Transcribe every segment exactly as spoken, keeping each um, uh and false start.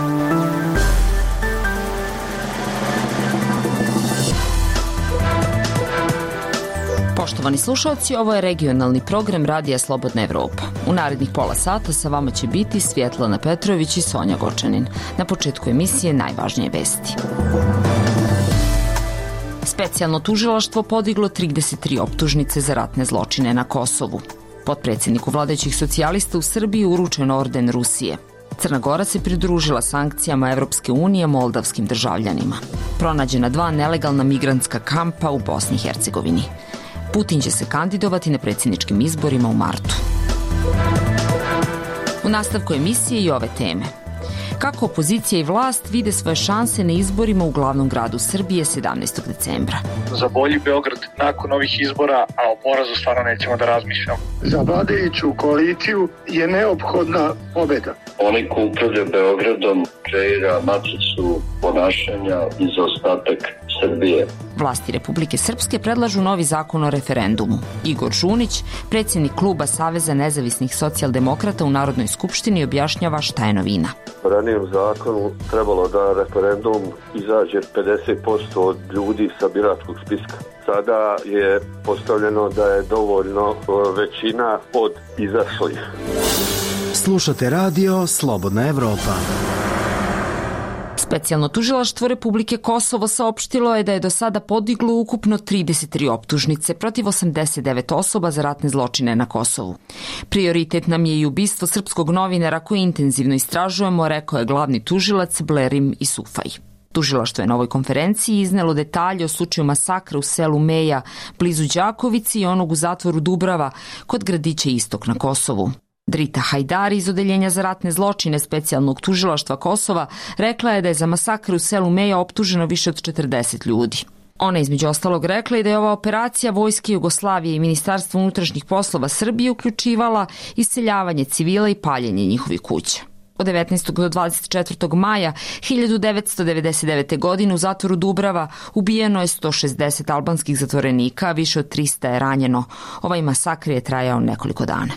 Poštovani slušalci, ovo je regionalni program Radija Slobodna Evropa. U narednih pola sata sa vama će biti Svjetlana Petrović i Sonja Gočanin. Na početku emisije najvažnije vesti. Specijalno tužilaštvo podiglo trideset tri optužnice za ratne zločine na Kosovu. Potpredsjedniku vladajućih socijalista u Srbiji uručen orden Rusije. Crna Gora se pridružila sankcijama Evropske unije moldavskim državljanima. Pronađena dva nelegalna migrantska kampa u Bosni i Hercegovini. Putin će se kandidovati na predsjedničkim izborima u martu. U nastavku emisije i ove teme. Kako opozicija i vlast vide svoje šanse na izborima u glavnom gradu Srbije sedamnaestog decembra. Za bolji Beograd nakon ovih izbora, a o porazu stvarno nećemo da razmišljamo. Za vladajuću koaliciju je neophodna pobeda. Oni ko upravlja Beogradom kreira matricu ponašanja i zaostatak Srbije. Vlasti Republike Srpske predlažu novi zakon o referendumu. Igor Žunić, predsjednik kluba Saveza nezavisnih socijaldemokrata u Narodnoj skupštini, objašnjava šta je novina. U ranijem zakonu trebalo da referendum izađe pedeset posto od ljudi sa biračkog spiska. Sada je postavljeno da je dovoljno većina od izašlih. Slušate radio Slobodna Evropa. Specijalno tužilaštvo Republike Kosovo saopštilo je da je do sada podiglo ukupno trideset tri optužnice protiv osamdeset devet osoba za ratne zločine na Kosovu. Prioritet nam je i ubistvo srpskog novinara koji intenzivno istražujemo, rekao je glavni tužilac Blerim Isufaj. Tužilaštvo je na ovoj konferenciji iznelo detalje o slučaju masakra u selu Meja blizu Đakovici i onog u zatvoru Dubrava kod gradića Istok na Kosovu. Drita Hajdari iz Odeljenja za ratne zločine Specijalnog tužilaštva Kosova rekla je da je za masakr u selu Meja optuženo više od četrdeset ljudi. Ona između ostalog rekla i da je ova operacija Vojske Jugoslavije i Ministarstva unutrašnjih poslova Srbije uključivala iseljavanje civila i paljenje njihovih kuća. Od devetnaestog do dvadeset četvrtog maja hiljadu devetsto devedeset devete. godine u zatvoru Dubrava ubijeno je sto šezdeset albanskih zatvorenika, a više od trista je ranjeno. Ovaj masakr je trajao nekoliko dana.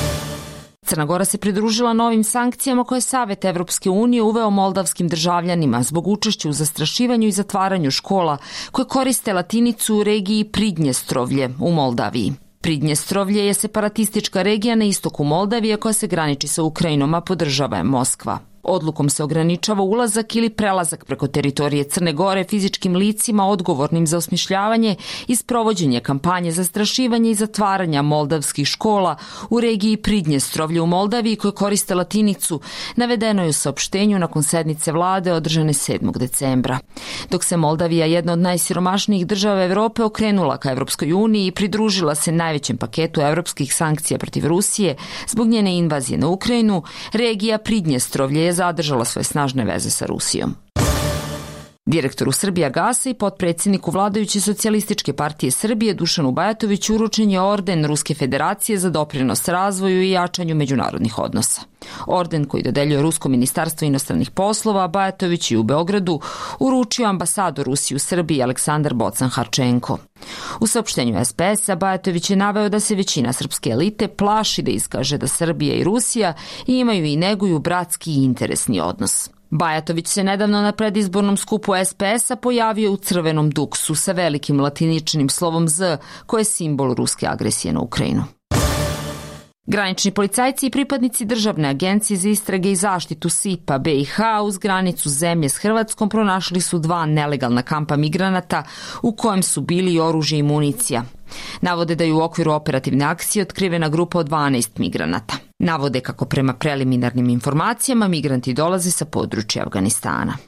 Crna Gora se pridružila novim sankcijama koje je Savet Evropske unije uveo moldavskim državljanima zbog učešća u zastrašivanju i zatvaranju škola koje koriste latinicu u regiji Pridnjestrovlje u Moldaviji. Pridnjestrovlje je separatistička regija na istoku Moldavije koja se graniči sa Ukrajinom, a podržava je Moskva. Odlukom se ograničava ulazak ili prelazak preko teritorije Crne Gore fizičkim licima odgovornim za osmišljavanje i sprovođenje kampanje zastrašivanja i zatvaranja moldavskih škola u regiji Pridnjestrovlje u Moldaviji koje koriste latinicu, navedeno je u saopštenju nakon sednice vlade održane sedmog decembra. Dok se Moldavija, jedna od najsiromašnijih država Evrope, okrenula ka Evropskoj uniji i pridružila se najvećem paketu evropskih sankcija protiv Rusije zbog njene invazije na Ukrajinu, regija Pridnjestrovlje je zadržala svoje snažne veze sa Rusijom. Direktoru Srbijagasa i potpredsjedniku vladajuće socijalističke partije Srbije Dušanu Bajatoviću uručen je orden Ruske federacije za doprinos razvoju i jačanju međunarodnih odnosa. Orden koji dodeljuje Rusko ministarstvo inostranih poslova Bajatović je u Beogradu uručio ambasador Rusije u Srbiji Aleksandar Bocan-Harčenko. U saopštenju es pe es-a Bajatović je naveo da se većina srpske elite plaši da iskaže da Srbija i Rusija imaju i neguju bratski i interesni odnos. Bajatović se nedavno na predizbornom skupu es pe es-a pojavio u crvenom duksu sa velikim latiničnim slovom Z, koje je simbol ruske agresije na Ukrajinu. Granični policajci i pripadnici Državne agencije za istrage i zaštitu S I P-a be i ha uz granicu zemlje s Hrvatskom pronašli su dva nelegalna kampa migranata u kojem su bili i oružje i municija. Navode da je u okviru operativne akcije otkrivena grupa od dvanaest migranata. Navode kako prema preliminarnim informacijama migranti dolaze sa područja Afganistana.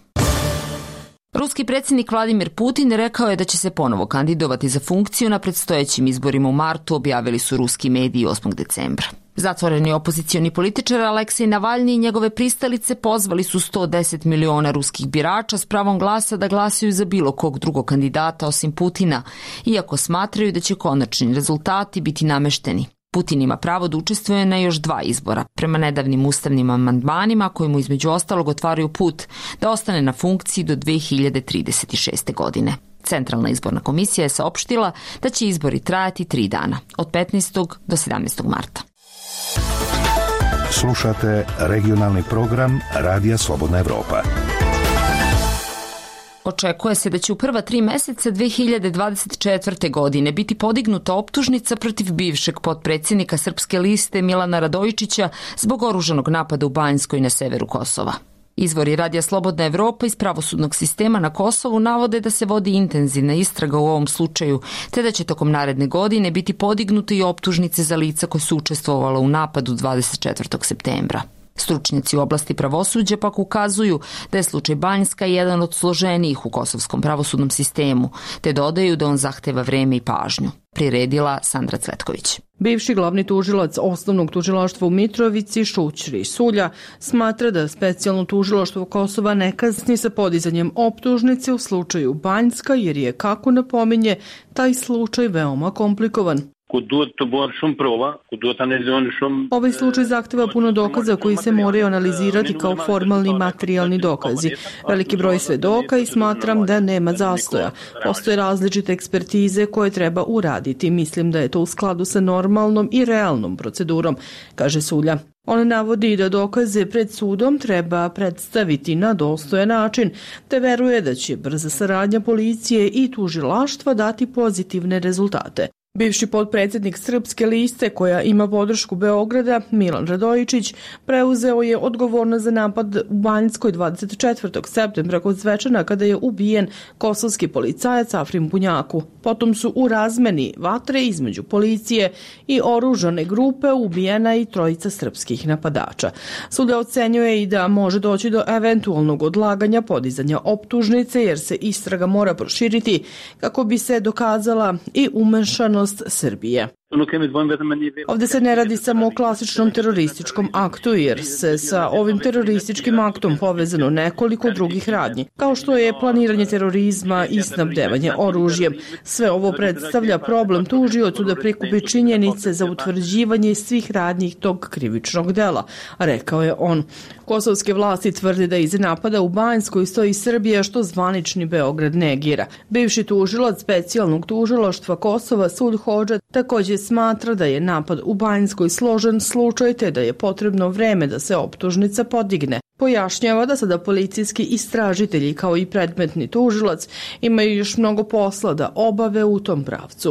Ruski predsjednik Vladimir Putin rekao je da će se ponovo kandidovati za funkciju na predstojećim izborima u martu, objavili su ruski mediji osmog decembra. Zatvoreni opozicioni političar Aleksej Navalni i njegove pristalice pozvali su sto deset miliona ruskih birača s pravom glasa da glasaju za bilo kog drugog kandidata osim Putina, iako smatraju da će konačni rezultati biti namešteni. Putin ima pravo da učestvuje na još dva izbora, prema nedavnim ustavnim amandmanima koji mu između ostalog otvaraju put da ostane na funkciji do dve hiljade trideset šeste. godine. Centralna izborna komisija je saopštila da će izbori trajati tri dana, od petnaestog do sedamnaestog marta. Slušate regionalni program Radija Slobodna Evropa. Očekuje se da će u prva tri meseca dve hiljade dvadeset četvrte. godine biti podignuta optužnica protiv bivšeg potpredsjednika Srpske liste Milana Radojičića zbog oružanog napada u Banjskoj na severu Kosova. Izvori Radija Slobodna Evropa iz pravosudnog sistema na Kosovu navode da se vodi intenzivna istraga u ovom slučaju, te da će tokom naredne godine biti podignute i optužnice za lica koje su učestvovala u napadu dvadeset četvrtog septembra. Stručnjaci u oblasti pravosuđa pak ukazuju da je slučaj Banjska jedan od složenijih u kosovskom pravosudnom sistemu, te dodaju da on zahteva vreme i pažnju. Priredila Sandra Cvetković. Bivši glavni tužilac osnovnog tužilaštva u Mitrovici, Šućri Sulja, smatra da specijalno tužilaštvo Kosova ne kasni sa podizanjem optužnice u slučaju Banjska, jer je, kako napominje, taj slučaj veoma komplikovan. Ovaj slučaj zahteva puno dokaza koji se moraju analizirati kao formalni materijalni dokazi. Veliki broj svedoka i smatram da nema zastoja. Postoje različite ekspertize koje treba uraditi. Mislim da je to u skladu sa normalnom i realnom procedurom, kaže Sulja. On navodi da dokaze pred sudom treba predstaviti na dostojan način, te veruje da će brza saradnja policije i tužilaštva dati pozitivne rezultate. Bivši potpredsjednik Srpske liste, koja ima podršku Beograda, Milan Radojičić, preuzeo je odgovornost za napad u Banjskoj dvadeset četvrtog septembra kod svečana kada je ubijen kosovski policajac Afrim Bunjaku. Potom su u razmeni vatre između policije i oružane grupe ubijena i trojica srpskih napadača. Sudija ocenjuje i da može doći do eventualnog odlaganja podizanja optužnice, jer se istraga mora proširiti kako bi se dokazala i umešanost Srbije. Ovdje se ne radi samo o klasičnom terorističkom aktu, jer se sa ovim terorističkim aktom povezano nekoliko drugih radnji, kao što je planiranje terorizma i snabdevanje oružjem. Sve ovo predstavlja problem tužiocu da prikupi činjenice za utvrđivanje svih radnji tog krivičnog dela, rekao je on. Kosovske vlasti tvrde da iz napada u Banjskoj stoji Srbija, što zvanični Beograd negira. Bivši tužilac specijalnog tužilaštva Kosova Sud Hodža također smatra da je napad u Banjskoj složen slučaj, te da je potrebno vreme da se optužnica podigne. Pojašnjava da sada policijski istražitelji kao i predmetni tužilac imaju još mnogo posla da obave u tom pravcu.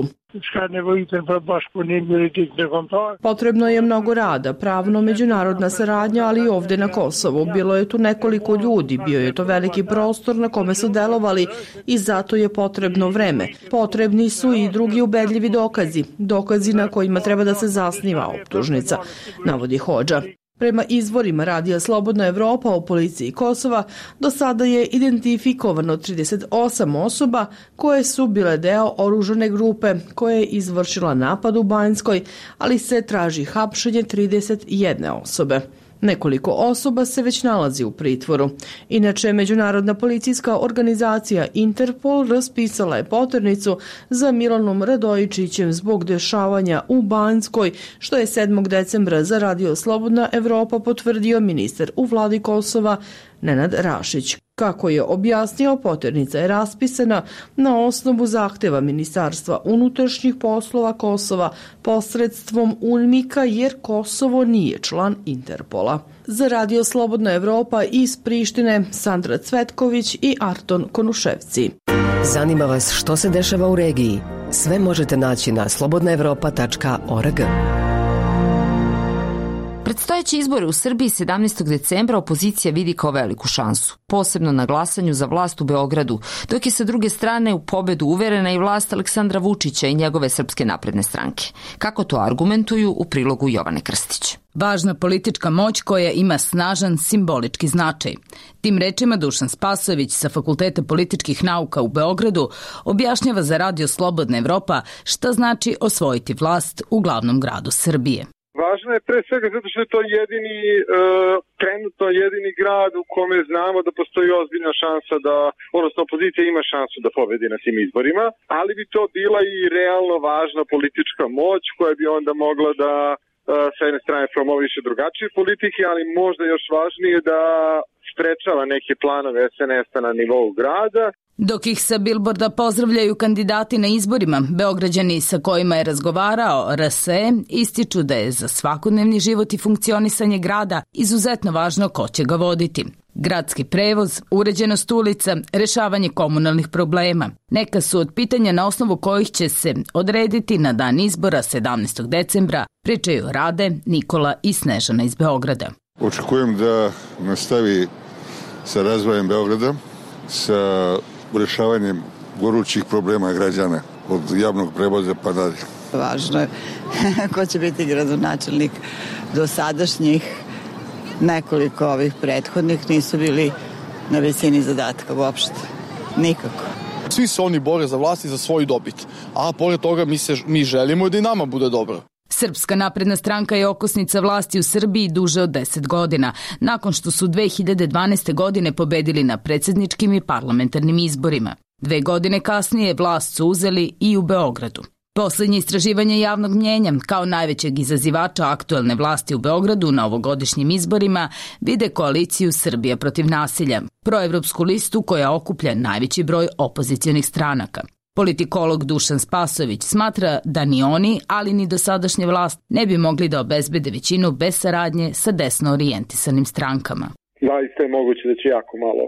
Potrebno je mnogo rada, pravno međunarodna saradnja, ali i ovdje na Kosovu. Bilo je tu nekoliko ljudi, bio je to veliki prostor na kome su delovali i zato je potrebno vreme. Potrebni su i drugi ubedljivi dokazi, dokazi na kojima treba da se zasniva optužnica, navodi Hodža. Prema izvorima Radija Slobodna Evropa o policiji Kosova, do sada je identifikovano trideset osam osoba koje su bile deo oružane grupe koja je izvršila napad u Banjskoj, ali se traži hapšenje trideset jedne osobe. Nekoliko osoba se već nalazi u pritvoru. Inače, međunarodna policijska organizacija Interpol raspisala je poternicu za Milanom Radojičićem zbog dešavanja u Banjskoj, što je sedmog decembra za Radio Slobodna Evropa potvrdio ministar u vladi Kosova Nenad Rašić. Kako je objasnio, poternica je raspisana na osnovu zahteva Ministarstva unutrašnjih poslova Kosova posredstvom UNMIK-a, jer Kosovo nije član Interpola. Za Radio Slobodna Evropa iz Prištine Sandra Cvetković i Arton Konuševci. Zanima vas što se dešava u regiji? Sve možete naći na slobodna evropa tačka org. Predstojeći izbori u Srbiji sedamnaestog decembra opozicija vidi kao veliku šansu, posebno na glasanju za vlast u Beogradu, dok je sa druge strane u pobedu uverena i vlast Aleksandra Vučića i njegove Srpske napredne stranke. Kako to argumentuju u prilogu Jovane Krstić. Važna politička moć koja ima snažan simbolički značaj. Tim rečima Dušan Spasojević sa Fakulteta političkih nauka u Beogradu objašnjava za Radio Slobodna Evropa šta znači osvojiti vlast u glavnom gradu Srbije. Važno je pre svega zato što je to jedini, e, trenutno jedini grad u kome znamo da postoji ozbiljna šansa da, odnosno opozicija ima šansu da pobedi na tim izborima, ali bi to bila i realno važna politička moć koja bi onda mogla da sa jedne strane promoviše drugačije politike, ali možda još važnije da sprečava neke planove es en es-a na nivou grada. Dok ih sa bilborda pozdravljaju kandidati na izborima, Beograđani sa kojima je razgovarao er es e ističu da je za svakodnevni život i funkcionisanje grada izuzetno važno ko će ga voditi. Gradski prevoz, uređenost ulica, rešavanje komunalnih problema. Neka su od pitanja na osnovu kojih će se odrediti na dan izbora sedamnaestog decembra, pričaju Rade, Nikola i Snežana iz Beograda. Očekujem da nastavi sa razvojem Beograda, sa rešavanjem gorućih problema građana od javnog prevoza pa dalje. Važno je ko će biti gradonačelnik. Do sadašnjih nekoliko ovih prethodnih nisu bili na visini zadatka uopšte. Nikako. Svi se oni bore za vlast i za svoju dobit, a pored toga mi, se, mi želimo da i nama bude dobro. Srpska napredna stranka je okosnica vlasti u Srbiji duže od deset godina, nakon što su dve hiljade dvanaeste. godine pobedili na predsjedničkim i parlamentarnim izborima. Dve godine kasnije vlast su uzeli i u Beogradu. Poslednje istraživanje javnog mnjenja kao najvećeg izazivača aktuelne vlasti u Beogradu na ovogodišnjim izborima vide koaliciju Srbija protiv nasilja, proevropsku listu koja okuplja najveći broj opozicionih stranaka. Politikolog Dušan Spasović smatra da ni oni, ali ni dosadašnja vlast ne bi mogli da obezbede većinu bez saradnje sa desno orijentisanim strankama. Zaista je moguće da će jako malo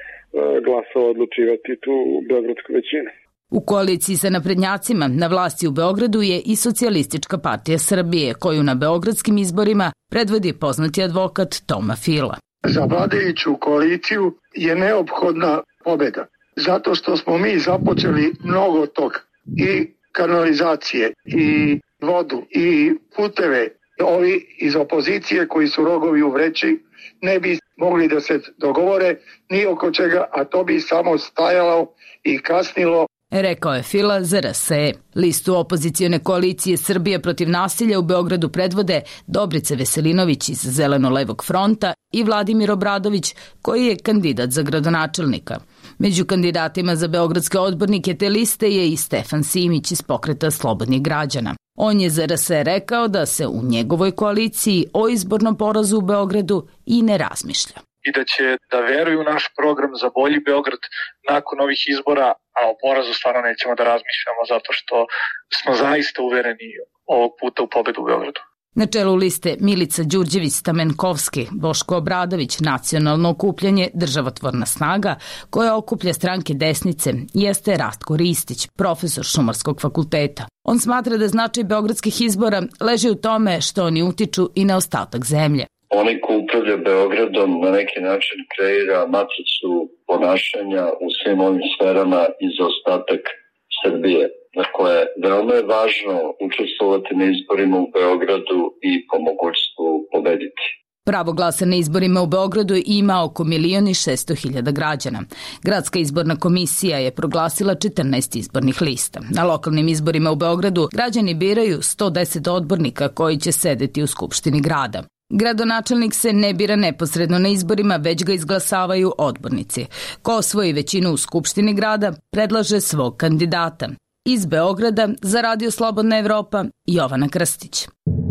glasova odlučivati tu beogradsku većinu. U koaliciji sa naprednjacima na vlasti u Beogradu je i Socijalistička partija Srbije, koju na beogradskim izborima predvodi poznati advokat Toma Fila. Za vladajuću koaliciju je neophodna pobeda, zato što smo mi započeli mnogo toga, i kanalizacije, i vodu, i puteve. Ovi iz opozicije koji su rogovi u vreći ne bi mogli da se dogovore ni oko čega, a to bi samo stajalo i kasnilo. Rekao je Fila za er es e. Listu opozicione koalicije Srbija protiv nasilja u Beogradu predvode Dobrica Veselinović iz Zeleno-levog fronta i Vladimir Obradović, koji je kandidat za gradonačelnika. Među kandidatima za beogradske odbornike te liste je i Stefan Simić iz Pokreta slobodnih građana. On je za er es e rekao da se u njegovoj koaliciji o izbornom porazu u Beogradu i ne razmišlja. I da će da veruju u naš program za bolji Beograd nakon ovih izbora, a o porazu stvarno nećemo da razmišljamo zato što smo zaista uvereni ovog puta u pobedu u Beogradu. Na čelu liste Milica Đurđević-Stamenkovski, Boško Obradović, Nacionalno okupljanje Državotvorna snaga, koja okuplja stranke desnice, jeste Rastko Ristić, profesor Šumarskog fakulteta. On smatra da značaj beogradskih izbora leži u tome što oni utiču i na ostatak zemlje. Oni ko upravlja Beogradom na neki način kreira matricu ponašanja u svim ovim sferama i za ostatak Srbije. Dakle, veoma je važno učestvovati na izborima u Beogradu i po mogućstvu pobediti. Pravo glasa na izborima u Beogradu ima oko milion i šesto hiljada građana. Gradska izborna komisija je proglasila četrnaest izbornih lista. Na lokalnim izborima u Beogradu građani biraju sto deset odbornika koji će sedeti u Skupštini grada. Gradonačelnik se ne bira neposredno na izborima, već ga izglasavaju odbornici. Ko osvoji većinu u Skupštini grada, predlaže svog kandidata. Iz Beograda za Radio Slobodna Evropa, Jovana Krstić.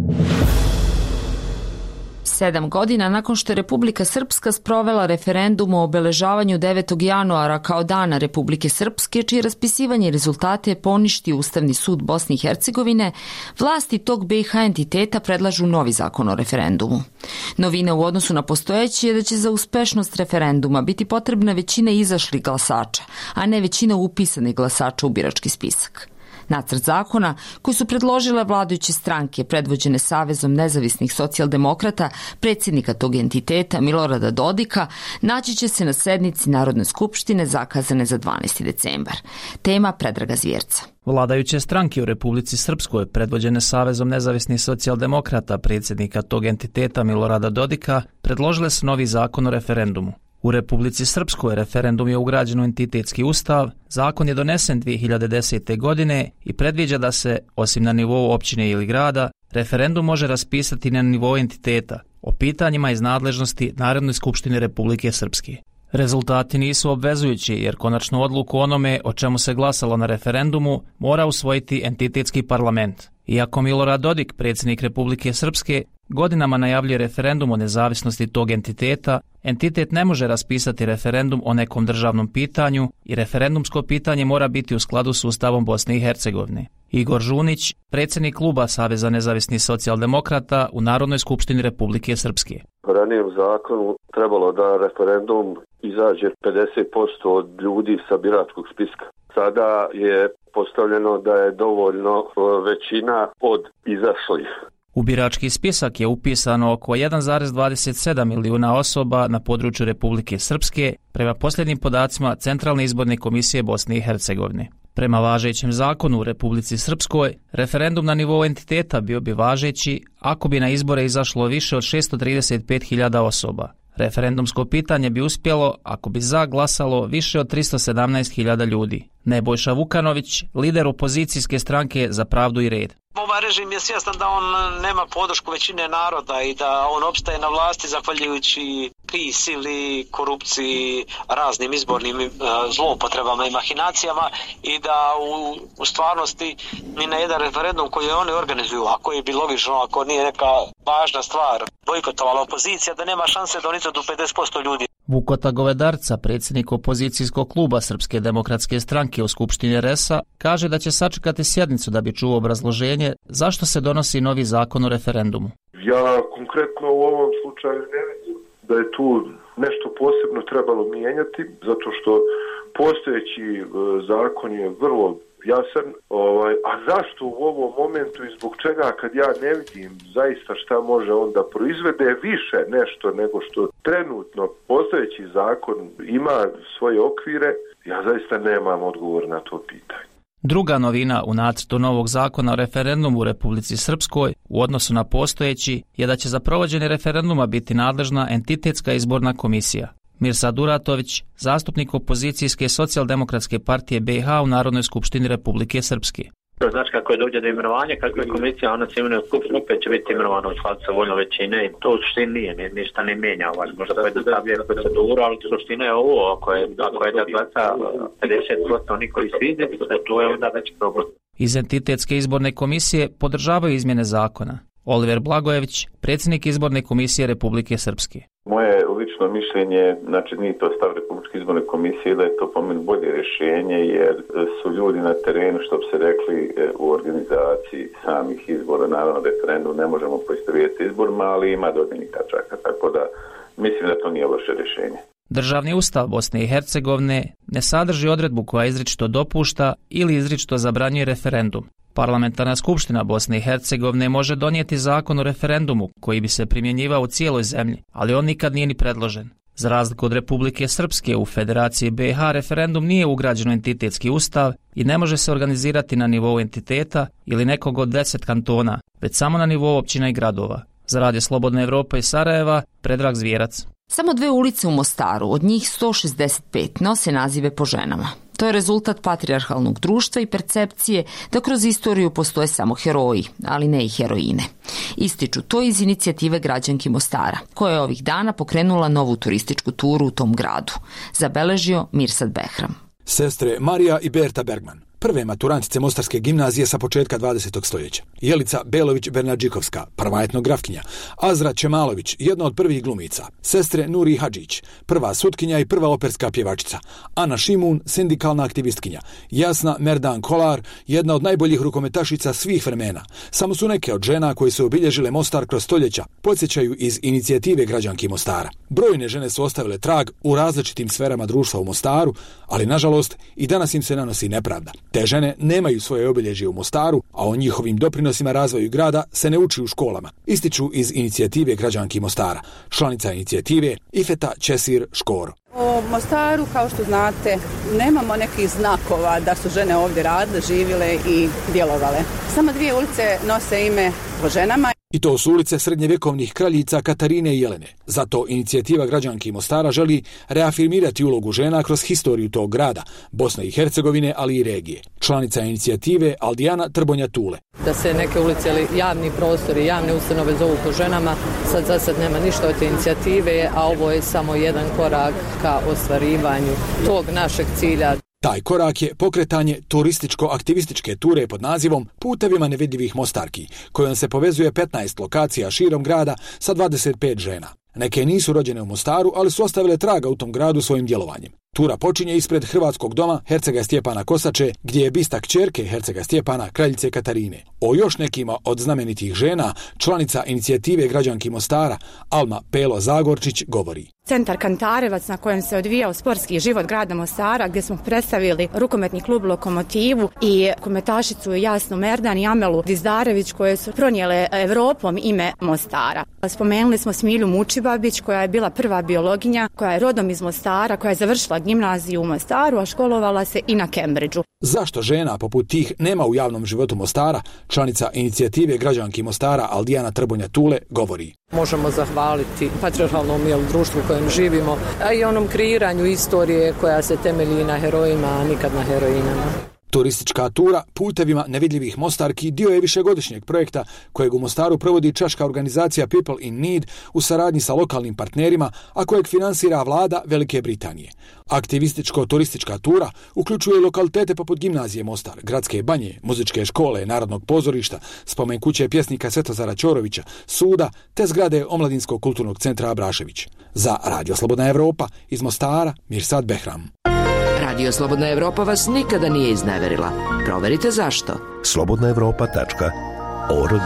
Sedam godina nakon što je Republika Srpska sprovela referendum o obeležavanju devetog januara kao dana Republike Srpske, čije raspisivanje rezultate je poništio Ustavni sud Bosne i Hercegovine, vlasti tog be i ha entiteta predlažu novi zakon o referendumu. Novina u odnosu na postojeći je da će za uspešnost referenduma biti potrebna većina izašlih glasača, a ne većina upisanih glasača u birački spisak. Nacrt zakona, koji su predložile vladajuće stranke predvođene Savezom nezavisnih socijaldemokrata, predsjednika tog entiteta Milorada Dodika, naći će se na sednici Narodne skupštine zakazane za dvanaesti decembar. Tema Predraga Zvjerca. Vladajuće stranke u Republici Srpskoj, predvođene Savezom nezavisnih socijaldemokrata, predsjednika tog entiteta Milorada Dodika, predložile su novi zakon o referendumu. U Republici Srpskoj referendum je ugrađen u entitetski ustav, zakon je donesen dve hiljade desete. godine i predviđa da se, osim na nivou općine ili grada, referendum može raspisati na nivou entiteta o pitanjima iz nadležnosti Narodne skupštine Republike Srpske. Rezultati nisu obvezujući jer konačnu odluku onome o čemu se glasalo na referendumu mora usvojiti entitetski parlament Iako Milorad Dodik, predsjednik Republike Srpske, godinama najavljuje referendum o nezavisnosti tog entiteta, entitet ne može raspisati referendum o nekom državnom pitanju i referendumsko pitanje mora biti u skladu s Ustavom Bosne i Hercegovine. Igor Žunić, predsjednik kluba Saveza nezavisnih socijaldemokrata u Narodnoj skupštini Republike Srpske. U ranijem zakonu trebalo da referendum izađe pedeset posto od ljudi sa biračkog spiska. Sada je postavljeno da je dovoljno većina od izašlih. U birački spisak je upisano oko jedan zarez dvadeset sedam milijuna osoba na području Republike Srpske, prema posljednjim podacima Centralne izborne komisije Bosne i Hercegovine. Prema važećem zakonu u Republici Srpskoj, referendum na nivou entiteta bio bi važeći ako bi na izbore izašlo više od šesto trideset pet hiljada osoba. Referendumsko pitanje bi uspjelo ako bi za glasalo više od tristo sedamnaest hiljada ljudi. Nebojša Vukanović, lider opozicijske stranke Za pravdu i red. Ovaj režim je svjestan da on nema podršku većine naroda i da on opstaje na vlasti zahvaljujući prisili, korupciji, raznim izbornim zloupotrebama i mahinacijama i da u, u stvarnosti ni na jedan referendum koji oni organizuju, a koji bi logično, ako nije neka važna stvar, bojkotovala opozicija, da nema šanse da oni do pedeset posto ljudi. Vukota Govedarca, predsjednik opozicijskog kluba Srpske demokratske stranke u Skupštini R E S-a, kaže da će sačekati sjednicu da bi čuo obrazloženje zašto se donosi novi zakon o referendumu. Ja konkretno u ovom slučaju ne vidim da je tu nešto posebno trebalo mijenjati, zato što postojeći zakon je vrlo jasan, ovaj, a zašto u ovom momentu i zbog čega kad ja ne vidim zaista šta može onda proizvede više nešto nego što trenutno postojeći zakon ima svoje okvire, ja zaista nemam odgovor na to pitanje. Druga novina u nacrtu novog zakona o referendumu u Republici Srpskoj u odnosu na postojeći je da će za provođenje referenduma biti nadležna entitetska izborna komisija. Mirsad Duratović, zastupnik opozicijske socijaldemokratske partije B iH u Narodnoj skupštini Republike Srpske. Znači kako je dođe do imenovanja, kako je komisija, ona se imenuje u skupštinu, opet će biti imenovana u skladu sa voljom većine i to u suštini nije, ništa ne mijenja, ovaj, možda pojednostavljuje proceduru, ali suština je ovo, ako je, ako je da glasa pedeset posto oni koji su izdjeti, to je onda već problem. Iz entitetske izborne komisije podržavaju izmjene zakona. Oliver Blagojević, predsjednik izborne komisije Republike Srpske. Moje lično mišljenje, znači nije to stav Republičke izborne komisije, da je to po meni bolje rješenje, jer su ljudi na terenu, što bi se rekli, u organizaciji samih izbora, naravno referendum ne možemo poistovjetiti izborima, ali ima dodirnih tačaka, tako da mislim da to nije loše rješenje. Državni ustav Bosne i Hercegovine ne sadrži odredbu koja izričito dopušta ili izričito zabranjuje referendum. Parlamentarna skupština Bosne i Hercegovine može donijeti zakon o referendumu koji bi se primjenjivao u cijeloj zemlji, ali on nikad nije ni predložen. Za razliku od Republike Srpske, u Federaciji B iH referendum nije ugrađen u entitetski ustav i ne može se organizirati na nivou entiteta ili nekog od deset kantona, već samo na nivou općina i gradova. Za Radio Slobodna Evropa iz Sarajeva, Predrag Zvijerac. Samo dve ulice u Mostaru, od njih sto šezdeset pet, nose nazive po ženama. To je rezultat patrijarhalnog društva i percepcije da kroz istoriju postoje samo heroji, ali ne i heroine. Ističu to iz inicijative građanki Mostara, koja je ovih dana pokrenula novu turističku turu u tom gradu. Zabeležio Mirsad Behram. Sestre Marija i Berta Bergman, prve maturantice Mostarske gimnazije sa početka dvadesetog stoljeća. Jelica Belović-Bernadžikovska, prva etnografkinja. Azra Čemalović, jedna od prvih glumica. Sestre Nuri Hadžić, prva sutkinja i prva operska pjevačica. Ana Šimun, sindikalna aktivistkinja. Jasna Merdan Kolar, jedna od najboljih rukometašica svih vremena. Samo su neke od žena koje su obilježile Mostar kroz stoljeća, podsjećaju iz inicijative građanki Mostara. Brojne žene su ostavile trag u različitim sferama društva u Mostaru, ali nažalost i danas im se nanosi nepravda. Te žene nemaju svoje obilježje u Mostaru, a o njihovim doprinosima razvoju grada se ne uči u školama, ističu iz inicijative građanki Mostara. Članica inicijative Ifeta Česir Škoro. U Mostaru, kao što znate, nemamo nekih znakova da su žene ovdje radile, živjele i djelovale. Samo dvije ulice nose ime po ženama. I to su ulice srednjevjekovnih kraljica Katarine i Jelene. Zato inicijativa građanki Mostara želi reafirmirati ulogu žena kroz historiju tog grada, Bosne i Hercegovine, ali i regije. Članica inicijative Aldijana Trbonja-Tule. Da se neke ulice ili javni prostori, javne ustanove zovu po ženama, sad za sad nema ništa od te inicijative, a ovo je samo jedan korak ka ostvarivanju tog našeg cilja. Taj korak je pokretanje turističko-aktivističke ture pod nazivom Putevima nevidljivih mostarki, kojom se povezuje petnaest lokacija širom grada sa dvadeset pet žena. Neke nisu rođene u Mostaru, ali su ostavile traga u tom gradu svojim djelovanjem. Tura počinje ispred Hrvatskog doma hercega Stjepana Kosače, gdje je bista kćerke hercega Stjepana, kraljice Katarine. O još nekima od znamenitih žena, članica inicijative građanki Mostara, Alma Pelo Zagorčić, govori. Centar Kantarevac na kojem se odvijao sportski život grada Mostara, gdje smo predstavili rukometni klub Lokomotivu i kometašicu Jasnu Merdan i Amelu Dizdarević, koje su pronijele Evropom ime Mostara. Spomenuli smo Smilju Mučibabić, koja je bila prva biologinja, koja je rodom iz Mostara, koja je završila gimnaziju u Mostaru, a školovala se i na Cambridgeu. Zašto žena poput tih nema u javnom životu Mostara, članica inicijative građanki Mostara Aldijana Trbonja Tule govori. Možemo zahvaliti patriarhalnom društvu u kojem živimo, a i onom kreiranju istorije koja se temelji na herojima, a nikad na heroinama. Turistička tura Putevima nevidljivih mostarki dio je višegodišnjeg projekta kojeg u Mostaru provodi češka organizacija People in Need u saradnji sa lokalnim partnerima, a kojeg finansira vlada Velike Britanije. Aktivističko-turistička tura uključuje lokalitete poput gimnazije Mostar, gradske banje, muzičke škole, narodnog pozorišta, spomen kuće pjesnika Svetozara Ćorovića, suda te zgrade Omladinskog kulturnog centra Abrašević. Za Radio Slobodna Evropa iz Mostara, Mirsad Behram. Radio Slobodna Evropa vas nikada nije izneverila. Proverite zašto. slobodna evropa tačka org.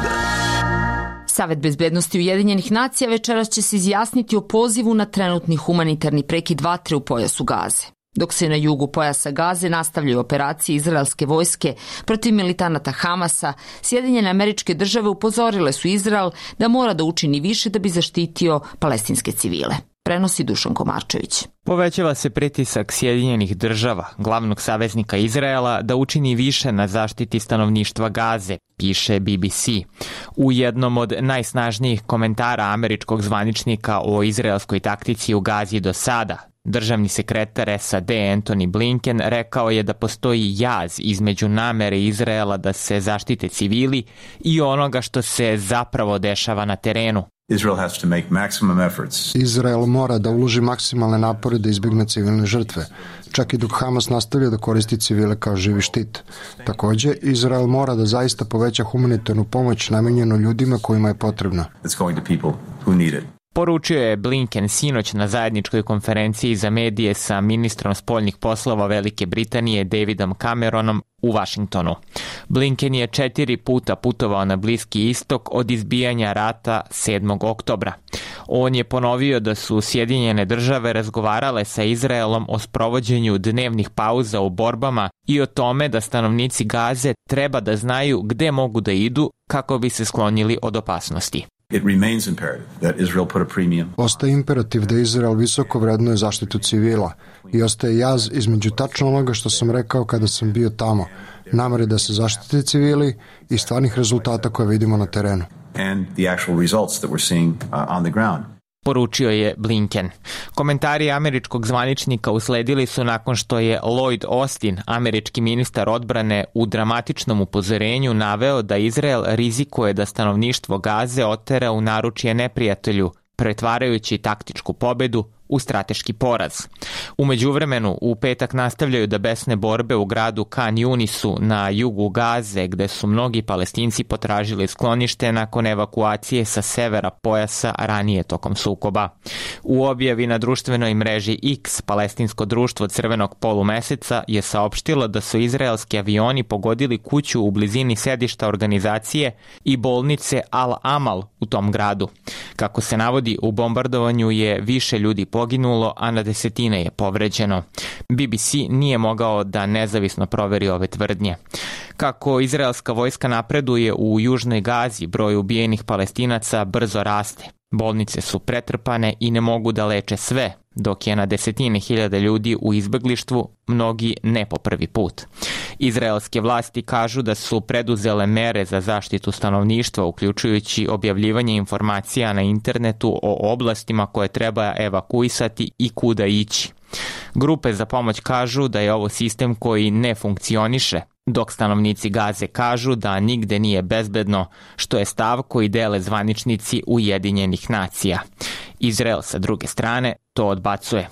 Savet bezbednosti Ujedinjenih nacija večeras će se izjasniti o pozivu na trenutni humanitarni prekid vatre u pojasu Gaze. Dok se na jugu pojasa Gaze nastavljaju operacije izraelske vojske protiv militanata Hamasa, Sjedinjene Američke Države upozorile su Izrael da mora da učini više da bi zaštitio palestinske civile. Prenosi Dušan Komarčević. Povećava se pritisak Sjedinjenih Država, glavnog saveznika Izraela, da učini više na zaštiti stanovništva Gaze, piše B B C. U jednom od najsnažnijih komentara američkog zvaničnika o izraelskoj taktici u Gazi do sada, državni sekretar S A D Antony Blinken rekao je da postoji jaz između namere Izraela da se zaštite civili i onoga što se zapravo dešava na terenu. Israel has to make maximum efforts. Izrael mora da uloži maksimalne napore da izbjegne civilne žrtve, čak i dok Hamas nastavlja da koristi civile kao živi štit. Također, Izrael mora da zaista poveća humanitarnu pomoć namijenjenu ljudima kojima je potrebna. It's going to people who need it. Poručio je Blinken sinoć na zajedničkoj konferenciji za medije sa ministrom spoljnih poslova Velike Britanije Davidom Cameronom u Vašingtonu. Blinken je četiri puta putovao na Bliski istok od izbijanja rata sedmog oktobra. On je ponovio da su Sjedinjene Države razgovarale sa Izraelom o sprovođenju dnevnih pauza u borbama i o tome da stanovnici Gaze treba da znaju gde mogu da idu kako bi se sklonili od opasnosti. It remains imperative that Israel put a premium. Ostaje imperativ da Izrael visoko vrednuje zaštitu civila i ostaje jaz između tačno onoga što sam rekao kada sam bio tamo, namere da se zaštite civili i stvarnih rezultata koje vidimo na terenu. And the actual results that we're seeing uh, on the ground. Poručio je Blinken. Komentari američkog zvaničnika usledili su nakon što je Lloyd Austin, američki ministar odbrane, u dramatičnom upozorenju naveo da Izrael rizikuje da stanovništvo Gaze otera u naručje neprijatelju, pretvarajući taktičku pobedu u strateški poraz. U međuvremenu, u petak nastavljaju da besne borbe u gradu Kan Yunisu na jugu Gaze, gde su mnogi Palestinci potražili sklonište nakon evakuacije sa severa pojasa ranije tokom sukoba. U objavi na društvenoj mreži X, Palestinsko društvo Crvenog polumeseca je saopštilo da su izraelski avioni pogodili kuću u blizini sedišta organizacije i bolnice Al-Amal u tom gradu. Kako se navodi, u bombardovanju je više ljudi poginulo, a na desetine je povređeno. B B C nije mogao da nezavisno proveri ove tvrdnje. Kako izraelska vojska napreduje u južnoj Gazi, broj ubijenih Palestinaca brzo raste. Bolnice su pretrpane i ne mogu da leče sve, dok je na desetine hiljada ljudi u izbeglištvu, mnogi ne po prvi put. Izraelske vlasti kažu da su preduzele mere za zaštitu stanovništva, uključujući objavljivanje informacija na internetu o oblastima koje treba evakuisati i kuda ići. Grupe za pomoć kažu da je ovo sistem koji ne funkcioniše, dok stanovnici Gaze kažu da nigde nije bezbedno, što je stav koji dele zvaničnici Ujedinjenih nacija. Izrael sa druge strane to odbacuje.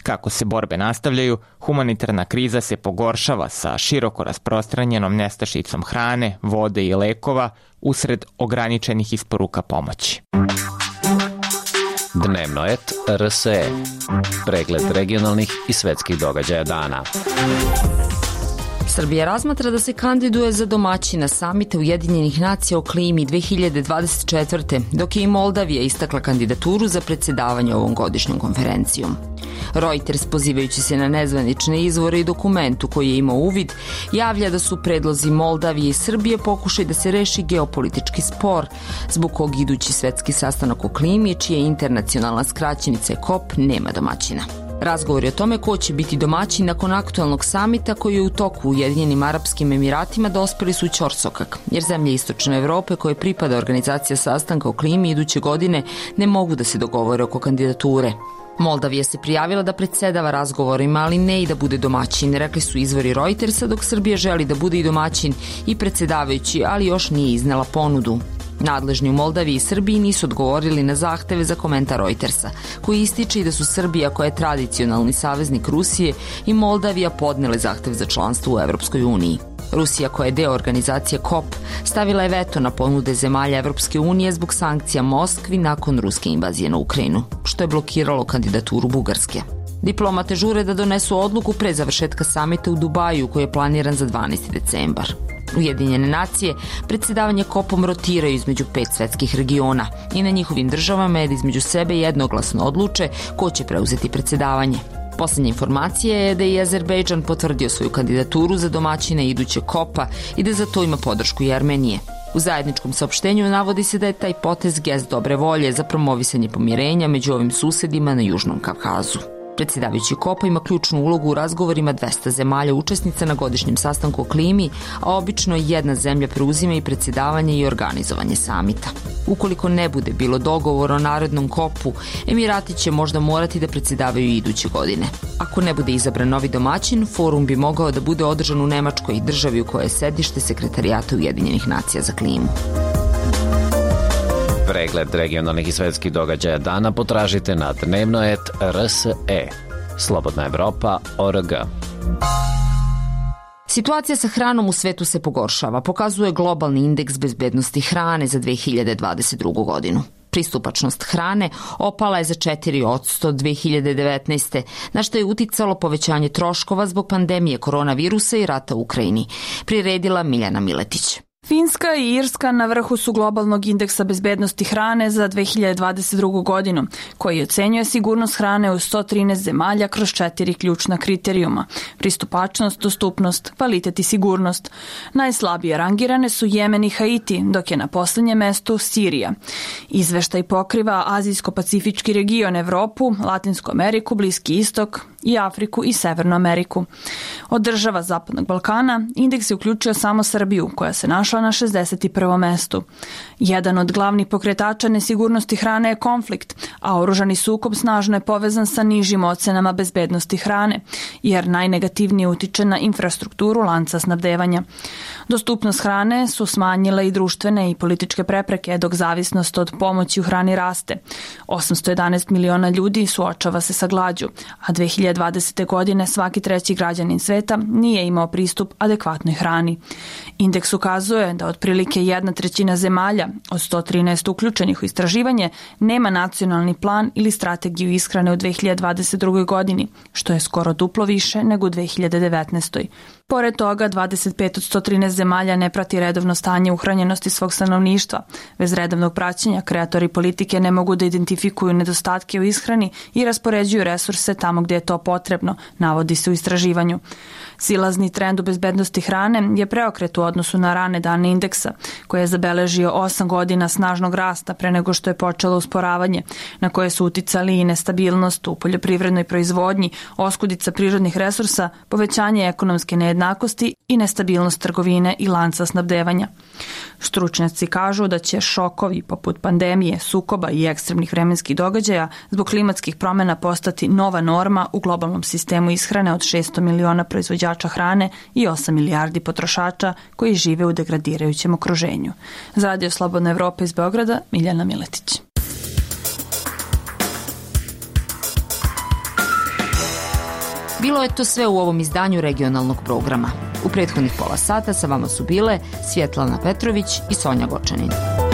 Kako se borbe nastavljaju, humanitarna kriza se pogoršava sa široko rasprostranjenom nestašicom hrane, vode i lekova usred ograničenih isporuka pomoći. Dnevnoet R S E. Pregled regionalnih i svetskih događaja dana. Srbija razmatra da se kandiduje za domaćina samita Ujedinjenih nacija o klimi dve hiljade dvadeset četvrte. dok je i Moldavija istakla kandidaturu za predsjedavanje ovom godišnjom konferencijom. Reuters, pozivajući se na nezvanične izvore i dokumentu koji je imao uvid, javlja da su predlozi Moldavije i Srbije pokušaj da se reši geopolitički spor, zbog kog idući svetski sastanak o klimi, čija internacionalna skraćenica je kop, nema domaćina. Razgovori o tome ko će biti domaćin nakon aktualnog samita koji je u toku u Ujedinjenim Arapskim Emiratima dospeli su u ćorsokak, jer zemlje Istočne Evrope koje pripada organizacija sastanka o klimi iduće godine ne mogu da se dogovore oko kandidature. Moldavija se prijavila da predsjedava razgovorima, ali ne i da bude domaćin, rekli su izvori Reutersa, dok Srbija želi da bude i domaćin i predsjedavajući, ali još nije iznela ponudu. Nadležni u Moldaviji i Srbiji nisu odgovorili na zahteve za komentar Reutersa, koji ističe i da su Srbija, koja je tradicionalni saveznik Rusije, i Moldavija podnele zahtev za članstvo u Evropskoj uniji. Rusija, koja je deo organizacije kop, stavila je veto na ponude zemalja Evropske unije zbog sankcija Moskvi nakon ruske invazije na Ukrajinu, što je blokiralo kandidaturu Bugarske. Diplomate žure da donesu odluku pre završetka samita u Dubaju, koji je planiran za dvanaesti decembar. Ujedinjene nacije predsjedavanje kopom rotiraju između pet svetskih regiona i na njihovim državama je da između sebe jednoglasno odluče ko će preuzeti predsjedavanje. Poslednja informacija je da je i Azerbejdžan potvrdio svoju kandidaturu za domaćina iduće kopa i da za to ima podršku i Armenije. U zajedničkom saopštenju navodi se da je taj potez gest dobre volje za promovisanje pomirenja među ovim susedima na Južnom Kavkazu. Predsjedavajući kopa ima ključnu ulogu u razgovorima dvesta zemalja učesnica na godišnjem sastanku o klimi, a obično jedna zemlja preuzima i predsjedavanje i organizovanje samita. Ukoliko ne bude bilo dogovora o narednom kopu, Emirati će možda morati da predsjedavaju iduće godine. Ako ne bude izabran novi domaćin, forum bi mogao da bude održan u Nemačkoj, državi u kojoj je sedište Sekretarijata Ujedinjenih nacija za klimu. Pregled regionalnih i svetskih događaja dana potražite na Dnevnoet R S E. Slobodna Evropa O R G. Situacija sa hranom u svetu se pogoršava, pokazuje globalni indeks bezbednosti hrane za dve hiljade dvadeset drugu godinu. Pristupačnost hrane opala je za četiri posto dve hiljade devetnaeste. na što je uticalo povećanje troškova zbog pandemije koronavirusa i rata u Ukrajini, priredila Miljana Miletić. Finska i Irska na vrhu su globalnog indeksa bezbednosti hrane za dve hiljade dvadeset drugu godinu, koji ocenjuje sigurnost hrane u sto trinaest zemalja kroz četiri ključna kriterijuma: pristupačnost, dostupnost, kvalitet i sigurnost. Najslabije rangirane su Jemen i Haiti, dok je na poslednjem mestu Sirija. Izveštaj pokriva Azijsko-pacifički region, Evropu, Latinsku Ameriku, Bliski istok i Afriku i Severnu Ameriku. Od država Zapadnog Balkana indeks je uključio samo Srbiju, koja se našla na šezdeset prvom mestu. Jedan od glavnih pokretača nesigurnosti hrane je konflikt, a oružani sukob snažno je povezan sa nižim ocenama bezbednosti hrane, jer najnegativnije utiče na infrastrukturu lanca snabdevanja. Dostupnost hrane su smanjile i društvene i političke prepreke, dok zavisnost od pomoći u hrani raste. osamsto jedanaest miliona ljudi suočava se sa glađu, a dve hiljade dvadesete. godine svaki treći građanin sveta nije imao pristup adekvatnoj hrani. Indeks ukazuje da otprilike jedna trećina zemalja od sto trinaest uključenih u istraživanje nema nacionalni plan ili strategiju ishrane u dve hiljade dvadeset drugoj. godini, što je skoro duplo više nego u dve hiljade devetnaestoj. Pored toga, dvadeset pet od sto trinaest zemalja ne prati redovno stanje uhranjenosti svog stanovništva. Bez redovnog praćenja kreatori politike ne mogu da identifikuju nedostatke u ishrani i raspoređuju resurse tamo gdje je to potrebno, navodi se u istraživanju. Silazni trend u bezbednosti hrane je preokret u odnosu na rane dane indeksa, koji je zabeležio osam godina snažnog rasta pre nego što je počelo usporavanje, na koje su uticali i nestabilnost u poljoprivrednoj proizvodnji, oskudica prirodnih resursa, povećanje ekonomske nejednakosti i nestabilnost trgovine i lanca snabdevanja. Stručnjaci kažu da će šokovi poput pandemije, sukoba i ekstremnih vremenskih događaja zbog klimatskih promjena postati nova norma u globalnom sistemu ishrane od šesto miliona proizvođača hrane i osam milijardi potrošača koji žive u degradirajućem okruženju. Za Radio Slobodna Evropa iz Beograda, Miljana Miletić. Bilo je to sve u ovom izdanju regionalnog programa. U prethodnih pola sata sa vama su bile Svjetlana Petrović i Sonja Gočanin.